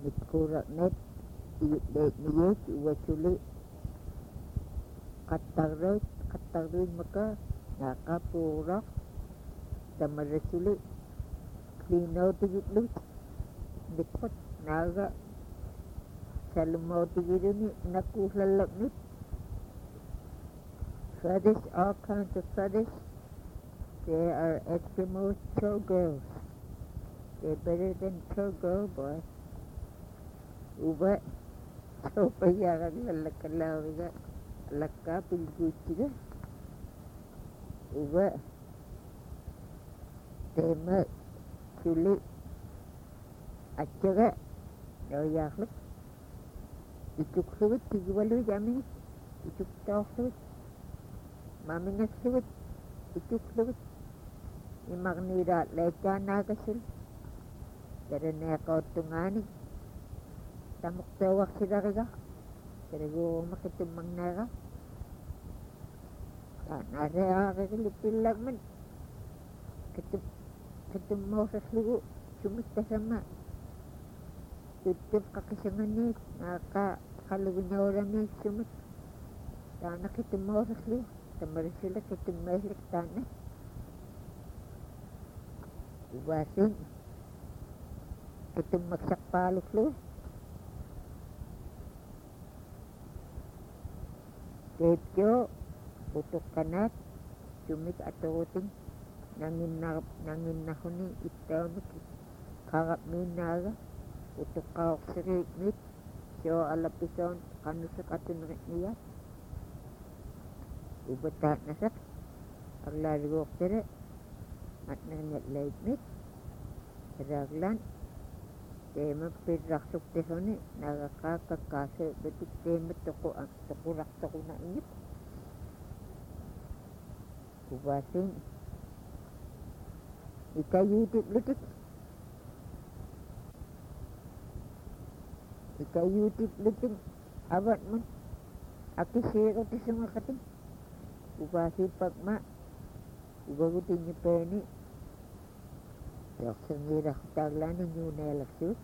Mikura net idet niyek wasuli katarut maka nakapurok tamarasuli klino tigitlut dikot naga salmo tigiruni nakulalak nit fetish, all kinds of fetish. They are Eskimo showgirls. They're better than showgirl boy. Uba sopayagan lalakalawiga lakka pilguchiga. Uba tema suli achaga doyaklik. Ituk suwit tigwalu jamin. Ituk tawak suwit. Mamingas suwit. Ituk suwit. Imagnira lecha nagasil. Dari nekau tungani. Tamuk tawak sidariga. Dari go makitumang nera. Nare kakilipilak man. Ketum sa slugo. Sumita sama. Tutup kakisanganik. Nakalugunya orang ni sumit. Tanah ketum sa slugo. Tamarasila ketum mahlik tanah. Ubasin. Ketum magsakpalok slugo. Tetyo, utok kanat, sumik aturuting, nangin na huni itaw ni karap minaga, utok kawak sirik mit, siyo alapison kanusak atunrik niya. Ubatat nasak, aglarigok tere, at nanyat lait mit, raglan, tema pidraksok tesoni, nagakakakase, betik tema tukurak na inip. Ubasin, ikayutip lutik. Ikayutip lutik, abat man, akisiro tisunga Ubasin pagma, ubagutin niyo peni, Yaksangira kutaglanin yung nelaksus.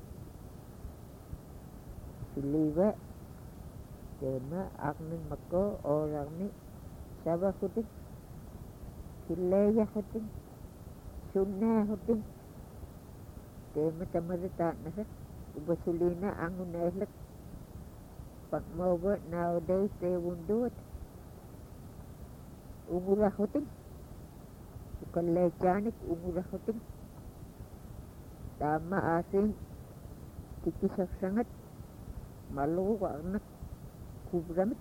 Siliwa, tema akmin mako orang ni sabah kuting, silaya kuting, sunna kuting. Tema tamarita nasat, ubasulina angun nelak. Pagmawat nowadays they won't do it. Umurah kuting, bukan lecanik umurah kuting. Tama asing kikisak sangat malu anak kubramit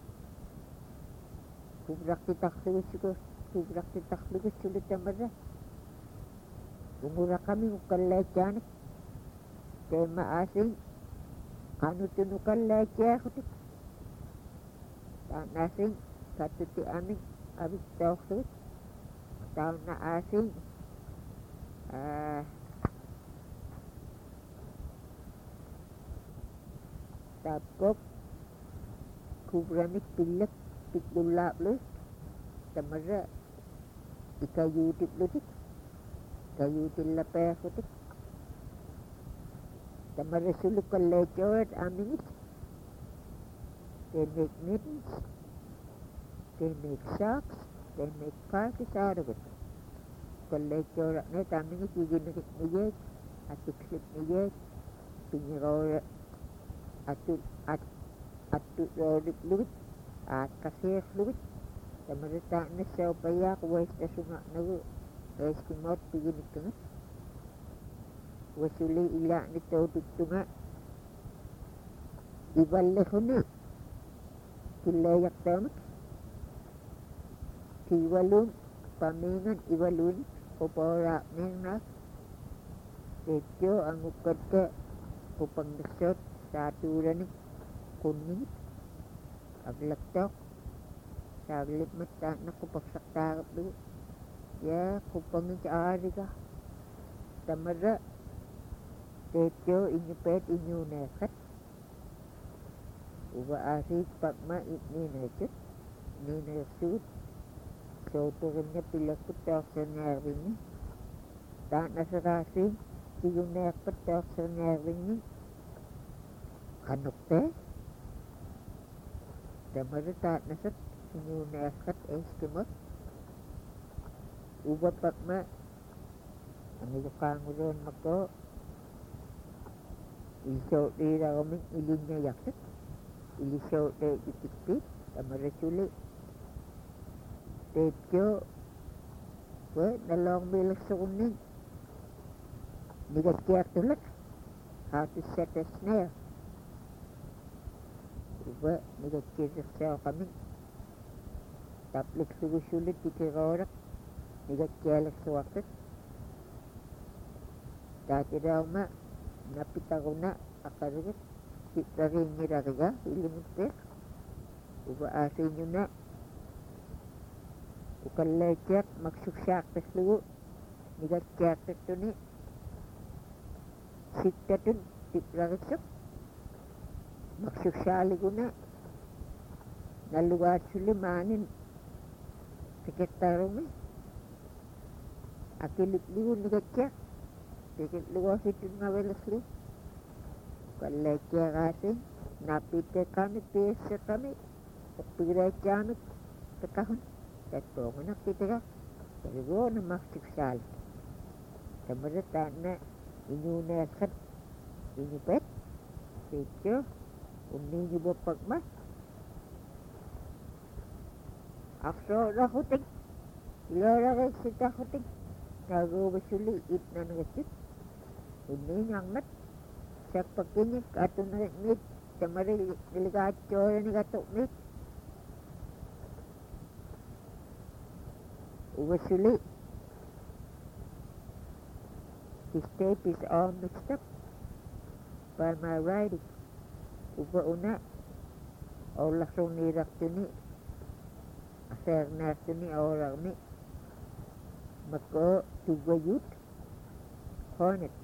kubrak titaklugus sulit tamada umura kami ukal lecanik tema asing anu tunukal leca kutik tan asing katuti amin abis tawak tan asing tapok kubramik pilak pikulap lu tamara ikayutip lutik kayutil lapeh kutik tamara sulukal lechot aminit they make mittens they make socks they make parties out of it kal lechot net aminit giginakit niyek atiksip niyek pinyiraw atut luwit at kasir luwit tamarita na siya payak wais na sunga na Eskimo piginik nga wasuli ila nito tunga ibalik ko na kilayak tamak kiwalun pamingan iwalun upora nang tetyo ang ukad ka upang nasot satu ni kuning aglaktok saglit mata na kupagsaktap dulu ya kupangin sa ariga tamara tetyo inyipet inyo nekat uba asik pagma ini nekit ini nesut so turun niya pilakot sa nerving ni tak nasarasi yung nekot sa nerving ni kanukte tamarita nasat inyunakat eskimot uba pakma ang ilukanguron mako ilisyo dira kaming ilinya yakit ilisyo de itikpit tamarasuli tepyo dalawang bilang sukunin nigatiyak tulad how to set a snare uba nigatiyak siya kami taplik sulit tikirarak nigatiyak sa wakit dati daw ma napita ko na akarugat rin niragaga ilimuntek uba asin nyo na ukallecek magsuksak taslugo nigatiyak ito ni siktatun tipragisok magsuksali ko na naluwat sulimanin tiketaro mi akilikligo nigatiyak tiketluwas ito nga welasli kallecek asin napite kami piyesa kami piray kami katahon tatpo ko nakitira pero na magsuksali tamarata na inyunakat inyupet sityo uninyo ba pagmas akso rakuting ilaragay sita kuting nagubasuli it na nagasit uninyo angat sa pagkinik ato na nit tamari niligatyo na nigatok nit ubasuli. This tape is all mixed up by my writing. Uba una, olah sunirak tuni, aser nas tuni orang ni, mako tugayut, hornets.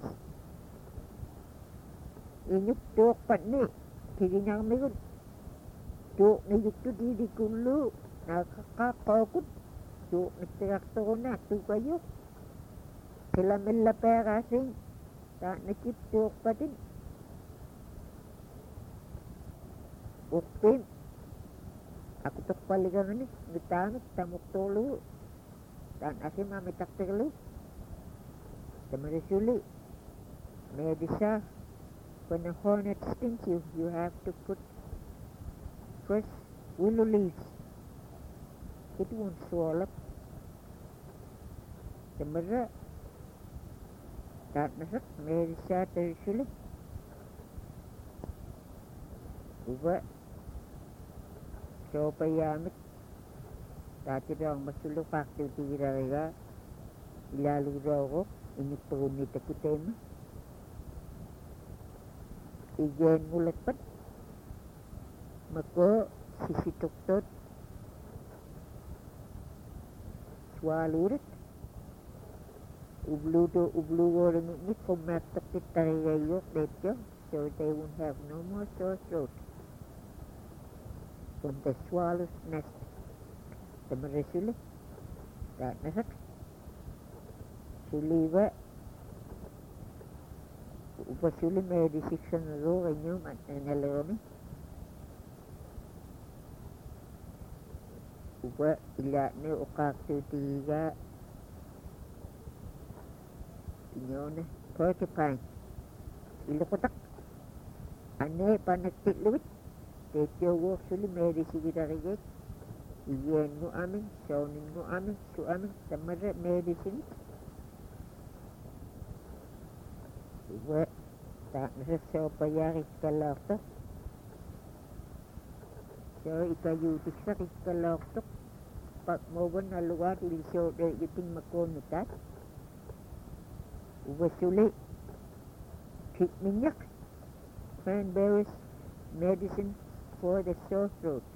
Inyuk tuk pat ni, kirinyang migun, tuk niyuk tu di kulu, nakakakakut, tuk nitirak tu na, tugayut. Sila mila pera sing tak nakiptuk patin ukpin aku tuk paligan ni ngitanut tamuk tolu dan asim amitak terlu tamarisuli medisa when a hornet stings you you have to put fresh willow leaves it won't swallow tamara tak nasat medisa tersuli uba so payamit dati daw masulok paktil tira ilalu daw ko inipunit ako tema igen mulat pat mako sisituktot swalurit ublugo rin ni kumatak kitayayok dito so they won't have no more sore throat from the swallow's nest tamarisuli tak nasak suliwa upasuli medisiction ro kanyo manalami upa ila ni ukaktu tiga inyo na porcupine ilukotak ane panagtikluwit tetyo wo suli medisi kita rigit iyan mo amin saunin mo amin su amin tamara medicine iwa tak nasa so payari kalaktok so ikayutik sa kalaktok pag mo ba naluwat ilisyo de iting makonutat ubasuli minyak cranberries medicine for the sore throat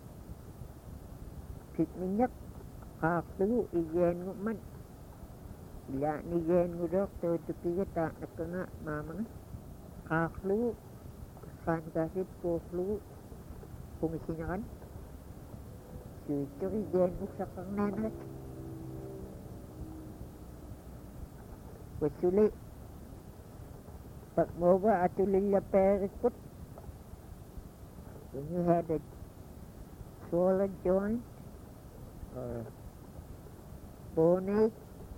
minyak kaklu igen mo man ila ni gen mo doktor tukiya ta nakanga mama kaklu kan kasi koklu kung isinakan suito igen mo sa kang nanat wasuli pag mo ba atulila perikot When you had a swollen joint or bone ache,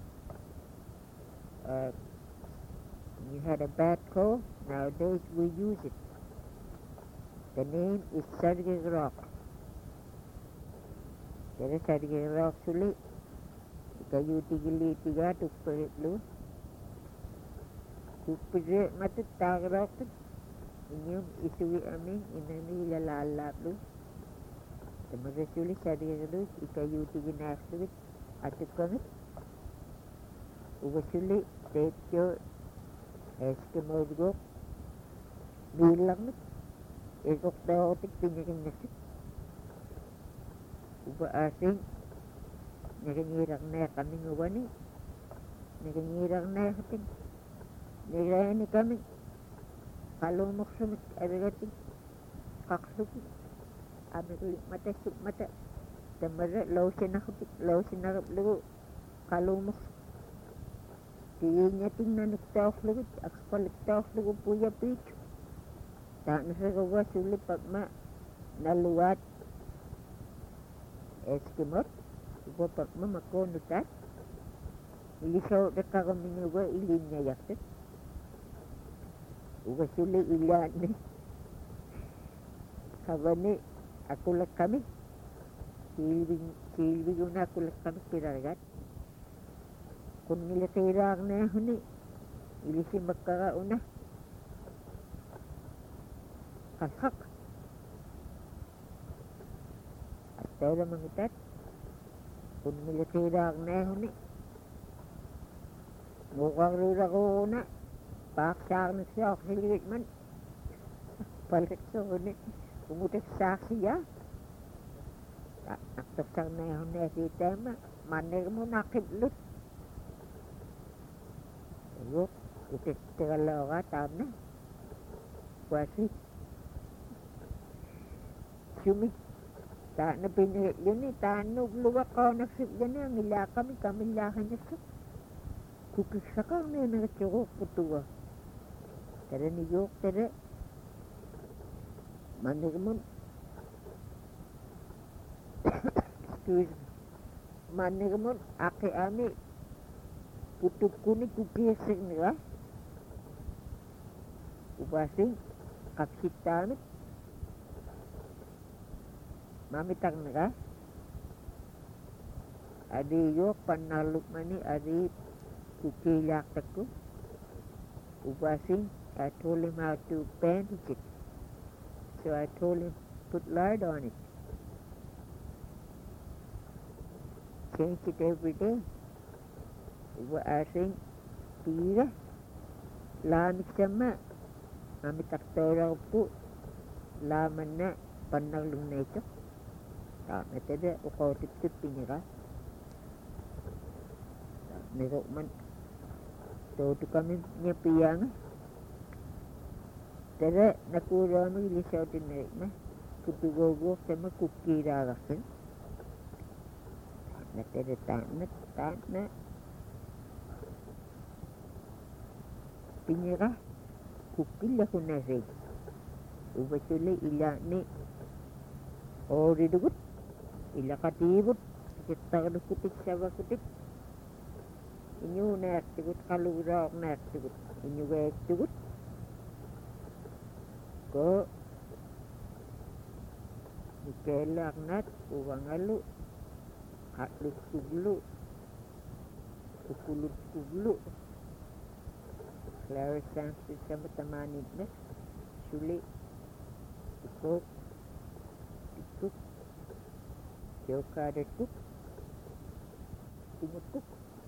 you had a bad cold, nowadays we use it. The name is Sargig Rock. There is Sargig Rock suli. Kayu tiga tukperit lu. Tukperit matut tagrok tu. Inyum isui amin inani lalalap lu. Temaga suli Sargig lu. Kayu tiga nas lu. Atuk kamit. Uga suli tetyo Eskimo gok. Bilang lu. Ekok daotik pinyakin nasik. Uga asing. Nagangirang na kami ngawani. Nagangirang na hating. Nagayani kami. Kalumok sumit abagating. Kaksukit. Abagaling mata sup mata. Tamara law sinakap lugo. Kalumok. Tiya ting na nagtaof lugo. Akapal nagtaof lugo puya picho. Tak nasa gawa sulit pagma naluwat. Eskimot. Uga pagma makonutat. Ilisaw na kakamin uga ilinya yakit. Uga suli ilan ni. Kabani akulak kami. Silbig una akulak kami piragat. Kung nilasirang na huni. Ilisi magkakauna. Kalhak. At tawla mangitat. Kung nilasirang na huni. Mukhang rura ko na. Paksak na siya. Siligit man. Palit sa huni. Umutak sa siya. Naktasak na huni si tema. Manig mo nakiblut. Ayok. Itistigalaw ka. Tama na. Kwasi. Sumit. Tak na pinahit yun eh. Tanog luwak ko nagsip yan eh. Ngila kami lakan niya sa. Kukisakang na nagachurok putuwa. Tara ni Yok, tara. Manirmon. Excuse me. Manirmon, aki ami. Putuk kuni kukisik nila. Ubasing, kapsit tamit. Mamitang nila. Adi Yok, panaluk mani, adi kukilak taku. Ubasing, I told him how to bandage it. So I told him, put lard on it. Change it every day. Ubasing, tira. Lamig sama. Mami taktora po. Laman na, panalung na ito. Tama tada, ukaw-tip-tip pinira. Nero man. So, ito kami niya piyang. Tada, nakura mo ilisaw tinarik na. Kutugogo sama kukira kasin. Na tada, taat na. Pinira. Kukil ako na rin. Ubasuli ila ni. Ori dugut. Ila katibut. Kita kadukutik sawa kutik. Inyo na tigut kalura na tigut. Inyo ga tigut. Ko Mikela nat uwangalu. Hatlut kublu. Kukulut kublu. Clarice Sampson sama temanit na. Suli. Ikut. Joka ada tuk. Tumutuk.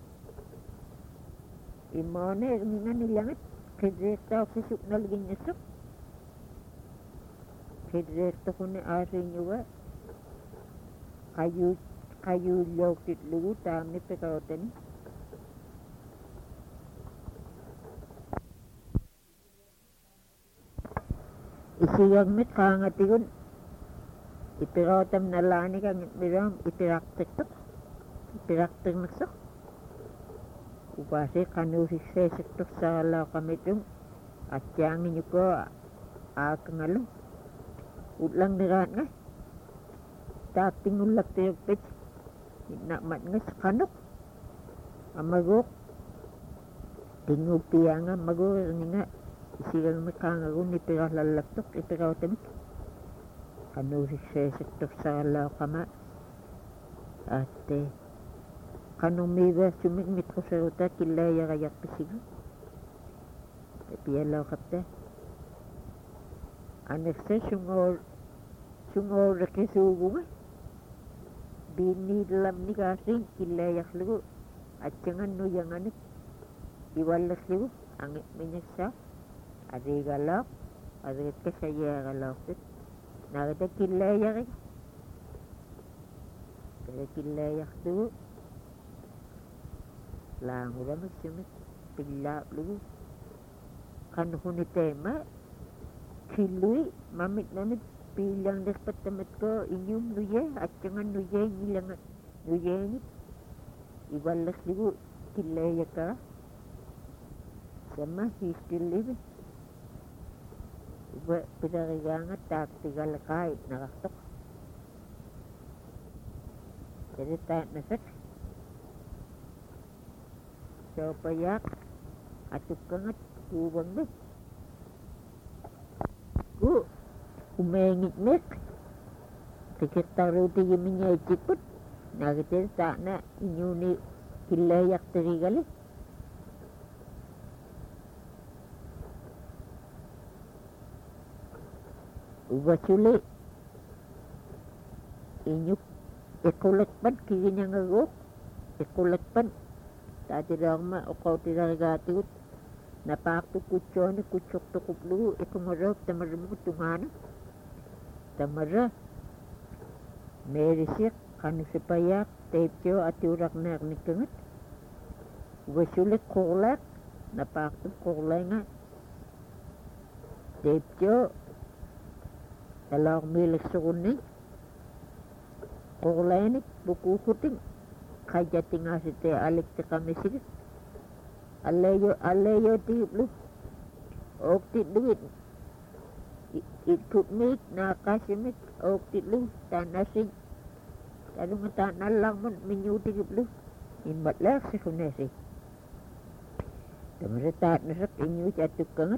Imane mingan nilangat. Kedresta ofisuk na lagi nyesuk. Kedresta ko ni aring yuwa. Kayu lokit lugu tamni pekautan. Isiyag mit kangatikun. Ipiratam na lani kang itiram ipiraktik tuk. Ipiraktik naksuk. Upasi kanusik sesik tuk sa alaw kami tung. At yang inyo ko akangalu. Utlang nirat nga. Dating ulak tayo pit. Inamat nga sa kanok. Amagok. Tingog tiya nga magok nga. Isigang makangaro ni pirah lalaktok. Ipiraw tamik. Ano si sektor sa alaw kama. At kanong miwa sumigmit ko sa ruta kilaya kayak pisigo. Tapi alaw kapta. Anak sa sungor rekisugo nga. Binilam ni kasing kilayak ligo. At jangan no yang anik. Iwalas ligo. Angit minyak sa. Adi galak. Adi kasaya galak. Nakita kilayak. Kaya kilayak ligo. Lang ulam magsimit. Pilap ligo. Kanuhun ni tema. Kiluy. Mamit pilang dapat tamat ko inyong nuye at jangan nuye nilang nuye ni iwalas ligo kilaya ka sama he still living iba pinarigangat tak tigal kahit nakaktok jadi tak nasak so payak atuk kangat kubang na ku umengit-ngit. Tikit-taruti yung minya itikot. Nakita na inyo ni kilayak tirigali. Ubasuli. Inyo ikulatpan kaya nga go. Ikulatpan. Tati rama o kau tirarigatikot. Napakto kutsyon ni kutsok to kuplu. Ikumarap tamaramo tungana. Tamara merisik kanu sepayak tepyo ati urak nak nikangat wasulit kolak napakto kolay nga tepyo talak milik sukuni kolay ni buku kuting kaya tinga si te alik te kami sigit aleyo tiblu ok duit ikut mik na kasimik o titlu tanasig ano nga tanalang man minyuti giblu imbatlak si kunesi tamaratat nasak inyo jatuk kangat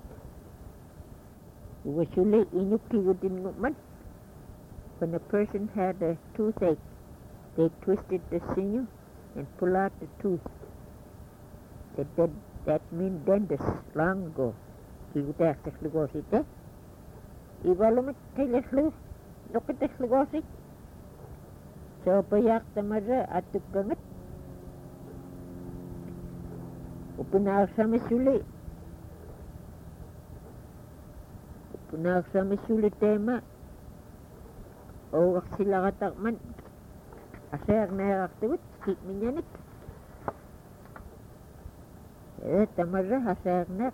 wasuli inyo kigutin man when a person had a toothache they twisted the sinew and pull out the tooth that mean dentist long ago kigutak sa lugosite Ibalumit kailas lu, lokitas lugosi. So payak tamara atuk gangat. Upunak sa misuli. Upunak sa misuli tema. O sila katakman. Asayak na yaktiwit, kik minyanik. Tamara asayak na.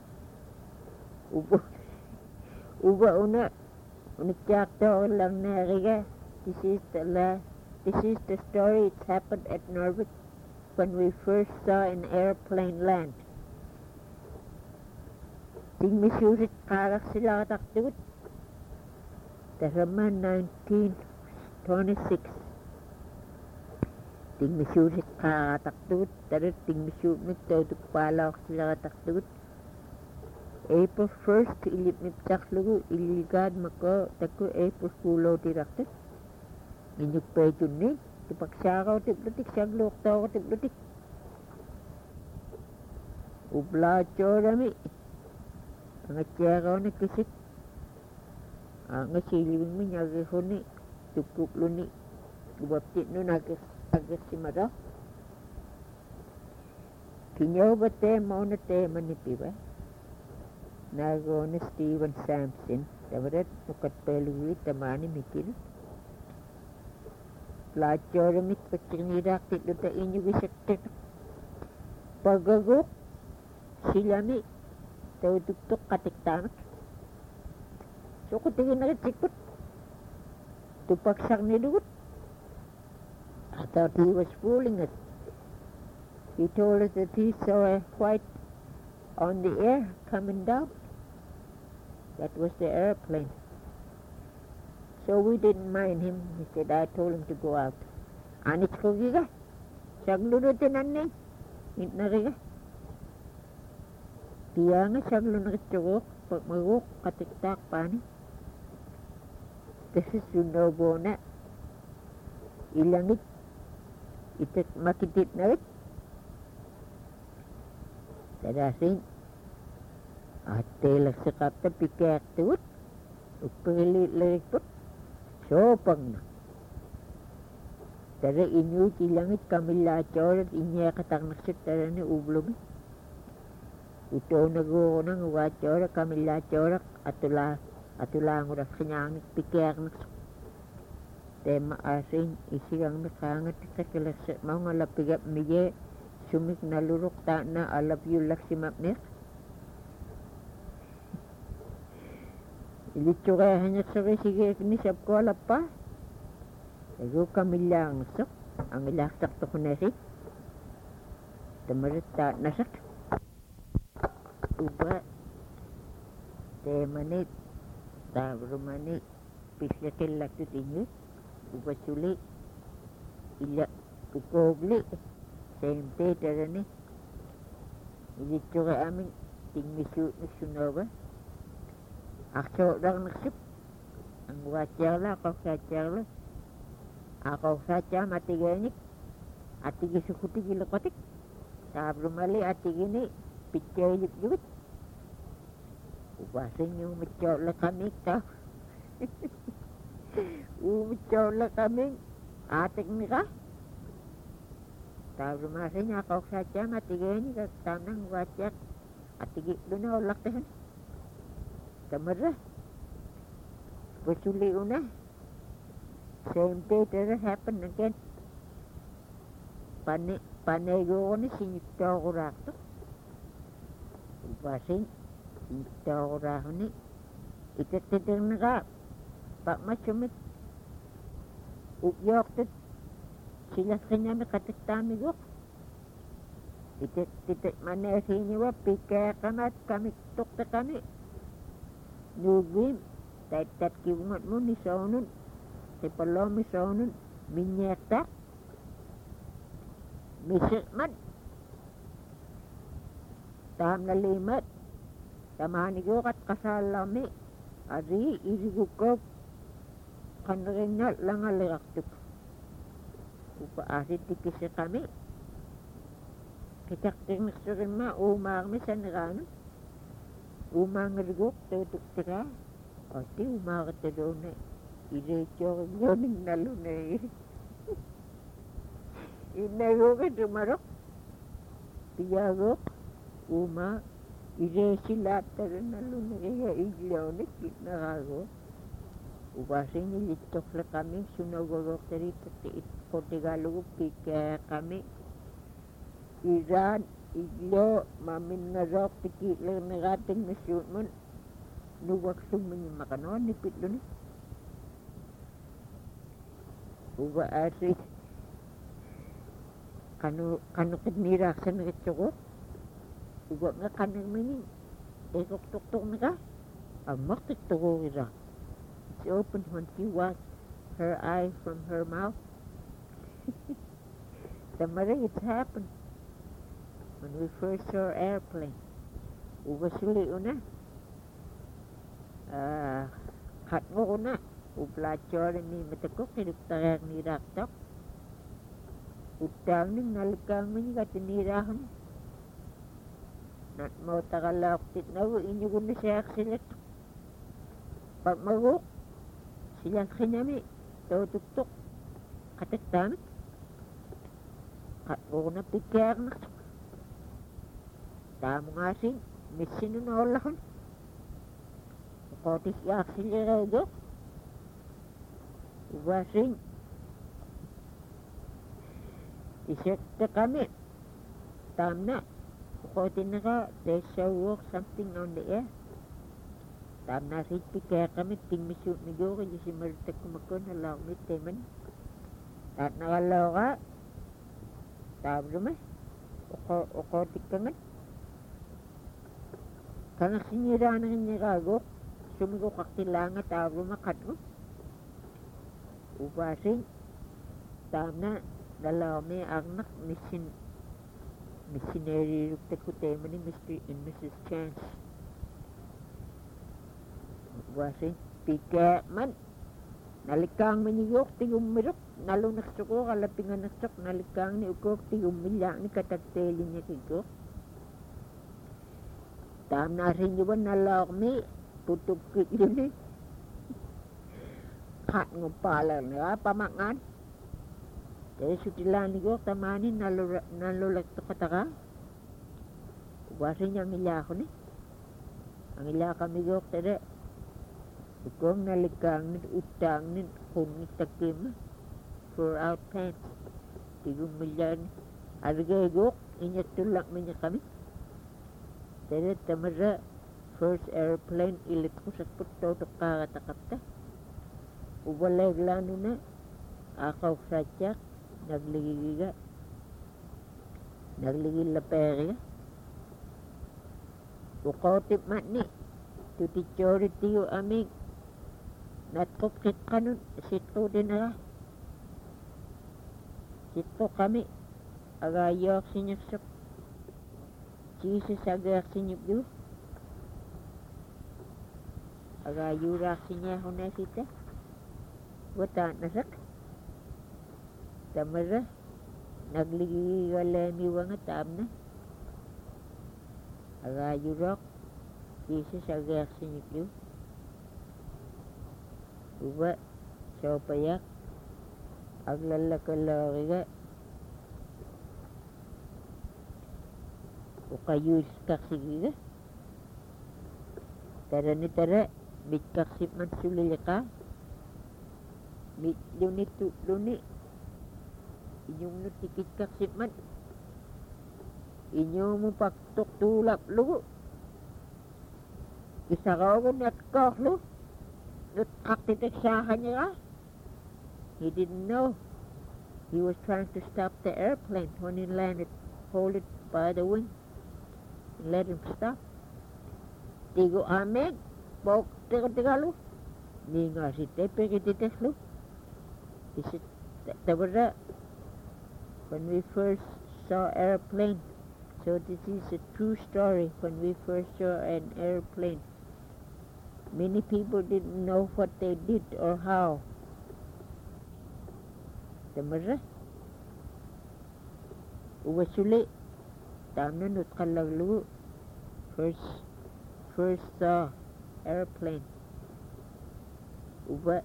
Uba una unikjakta lang nariga. This is the story. It happened at Norwich when we first saw an airplane land. Ting misurit karak sila kataktiwit. Taraman 1926. Ting misurit kataktiwit. Tarat ting misurit tawag sila kataktiwit. April 1st, ilipniptak lugu, iligad mako, tako April kulo tiraktik. Inyuk paytun ni, tipaksakaw tiplutik, siyaglok tao tiplutik. Ublacho rami, ang atyakaw na kisik. Ang asilibing mo nyagay ko ni, tukuklo ni, gubaptit no agad si Mara. Kinyaw ba tema o na tema ni Piba? Nago na Stephen Sampson, tamarat nukat peluwi tamani mikil. Plachoramit pagkinirak titlo ta inyo gisaktik. Pagagok, silami, tawutuktok katiktanak. So kutingin na kitsikot. Tupaksak ni Lugot. I thought he was fooling us. He told us that he saw a white on the air coming down. That was the airplane. So we didn't mind him. He said, I told him to go out. Anit ko giga. Saglunutin anning. Hint na riga. Tiya nga saglunit churok. Pag maguk katiktak pa ni. Kasi sunobo na. Ilangit. Itit makitit na rin. Tadasin. At telak sa kapta pikak tuwit. Upilit lirik put. Sopang na. Tada inyo ilangit kamila chorat inya katak naksik tada ni ublog. Ito naguro ng wachora kamila chorak atula nguras kanyangit pikak naksik. Tema asing isigang nakangat kakilas mga lapigap miye sumik nalurok ta na alap yu laksimap nek. Ilitsura hanya sore sige ni sab ko alap pa. Ego kamila naksik ang ilaksak to kunesi. Tamarit ta nasak. Uba temanit tabrumani pislakil laktut inyo uba suli ila ukogli sente tarani ilitsura amin tingmisu nagsunoba akso lang nagsip ang watyala akaw satya matiganik atigi sukuti gilakotik tabrumali atigini pichay yuk ubasin yung machola kami ka umachola kami atik ni ka tayo masin niya ako sa tiyan matigay ni ka tanang watyak atigi doon na ulak tahan kamara pasuli una same day that happened again panego ko ni sinikta ko rakto Ubasin, ito raho ni. Itatitir na ka. Pak masumit. Ukyok tit. Sila kanya katiktami gok. Itit mana sini wa pikir kamat kami tukta kami. Nugim. Tat kiumat mo ni saunun. Tipalo mi saunun. Minyak tak. Misikmat. Taham na limat. Tamahan ko kat kasalami. Ari, irigukop. Kanarin na lang alaktuk. Upaasit tikisa kami. Kitaktik nagsurin ma. Umarami sa nirano. Umangarigok. Tutuk tira. Ati umakata doon na. Irecho yoning nalo na eh. Inagok tumarok. Tiyagok. Uma, sila tarin na lunaya iglonik nakago. Ubasin nilitok na kami, sunagorok tari ko Tagalog, pika kami. Iran, iglo, mamin nga rok, tikitler na rating na syutman. Nuwag sumin yung makanoan, nipit doon. Uba asi, kano kadnirak sa nagitsoko. Uga nga kanang mining. Tuk-tuk na ka. Amak tiktuko ira. She opened when she washed her eye from her mouth. Tamari, it's happened. When we first saw airplane. Uga suli una. Kat mo una. Ublatsyor ni matakok. Kinuktarak ni raktok. Utang ning nalikang mining katinirahan. Not mo takalaktit na inyo ko na siya aksilit. Pag maguk, silang kinami, tutuk-tuk, kataktamit. Kat mo ko na pikir na. Tamo nga sin, misin na olakan. Kotis siya aksilirado. Ubasin. Isekta kami. Tam na. Kotin na ka, they shall walk something on the air. Tam na rinti kaya kami, tingmisut ni Go, kaya si Marita kumakon, halaw ni Teman. At nakalaw ka, tam naman, ukotik ka nga. Kaya sinira na nga Go, sumigo kakilangan, tam naman kat mo. Ubasing tamna nalami agnak missionary rukta kutema ni Mr. and Mrs. Chance. Ubasing pika man nalikang maniyok tingum mirok nalunak suko kalapingan naksok nalikang ni ukok tingum milyak ni katagteli niya kikok. Tamna rin yun nalakmi putuk yun eh. Kat ngupala na pamangan. Kaya sutilan niyo tamanin nalulak to kataka. Ubasin niya ang ila ko ni. Ang ila kami yok tada. Ukong nalikang ni utang ni kung itakim for out pants. Tigong milyan. Arigay gok inyat tulak niya kami. Tada tamara first airplane ilit ko sa puto to kakatakapta. Ubalag lano na akaw satyak nagligil la pera ukotip matni tuti chori tiyo amig natkop sit kanun sito din na sito kami agayok sinyap sok Jesus agak sinyap yu agayurak sinyap hona sita wata nasak tamara nagligi galemi wanga tamna agayurok Jesus agak sinyiklu uba sopayak aglalakalakiga ukayus kaksigiga tara ni tara bitkaksip man sulilika luni inyong nutikit kaksip man inyong mo paktok tulap lugo isa ka ako natkak lo nutkakiteksahan niya ka he didn't know he was trying to stop the airplane when he landed hold it by the wing and let him stop tigo amig bok tiga lo ni nga si tepe kitites lo when we first saw airplane so this is a true story when we first saw an airplane many people didn't know what they did or how tamara uwasuli tamna nutkalaglu first saw airplane uba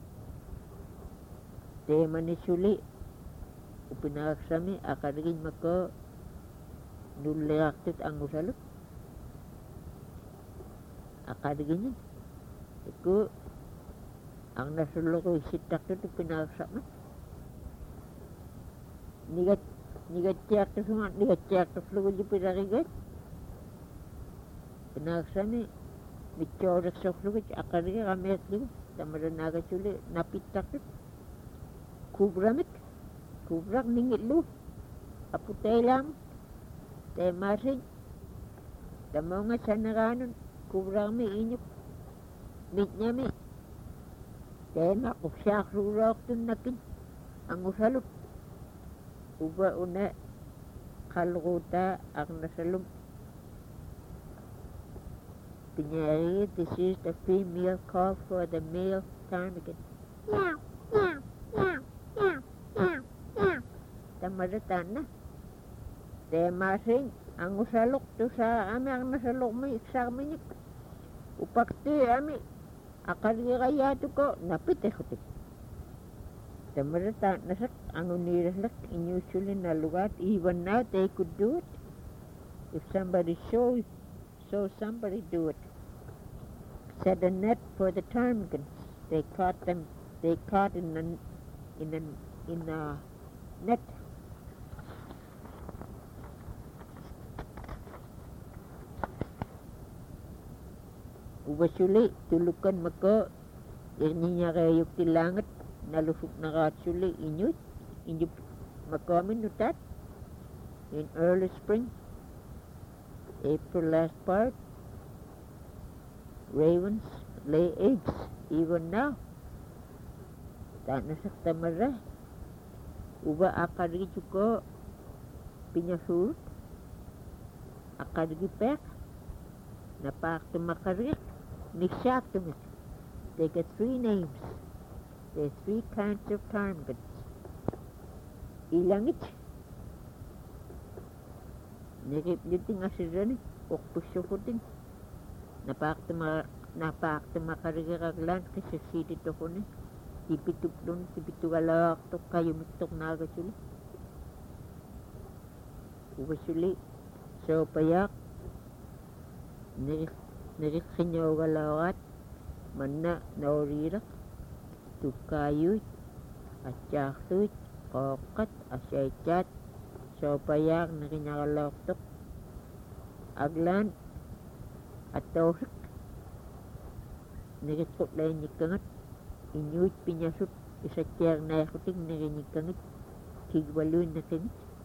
tema ni suli upinaksami akarigin mako nulreaktit ang usalot akarigin iku ang nasulo ko isitak ito upinaksama nigat tiyak to sumat nigat tiyak to flugo di pinarigat pinaksami mityorek sa flugo akarigin kamet ligo tamara naga suli napitak ito kubrak ningit lu aputay lang tay masin tamo nga sanaranon kubrak mi inyok mit niya mi tay makupsyak rurok tun nakin ang usalot uba una kalruta ang nasalom pinyari this is the female call for the male ptarmigan meow meow meow meow meow meow tamaratan na te masing ang usalok to sa ami ang nasalok mo sa amin upakti ami akari kaya to ko napite ko tamaratan na sak ang uniras usually na lugar even now they could do it if somebody show somebody do it set a net for the ptarmigans they caught in a net ubasuli tulukan mako niya kayo tilangat nalusok na katsuli inyo makomin nutat in early spring April last part ravens lay eggs even now Tanasaktamara uba akargi chuko pinyasut akargi pek napaktumakargi nikshaktumik. They get 3 names. There are 3 kinds of targets. Ilangit niripniting asirani okpusukutin napaktumakarigiraglan kisasitit tipituplun tipitugalaktok kayumiktok nagasuli ubasuli sopayak nirikhinyogalawat manna naurirak tukayut atyaksut qoqat asyaychat sopayak nirikinyagalaktok aglan atawrik nirikutlaynikangat inyuit pinyasut isatyar naihutik nirinikangit kigwaluin nakangit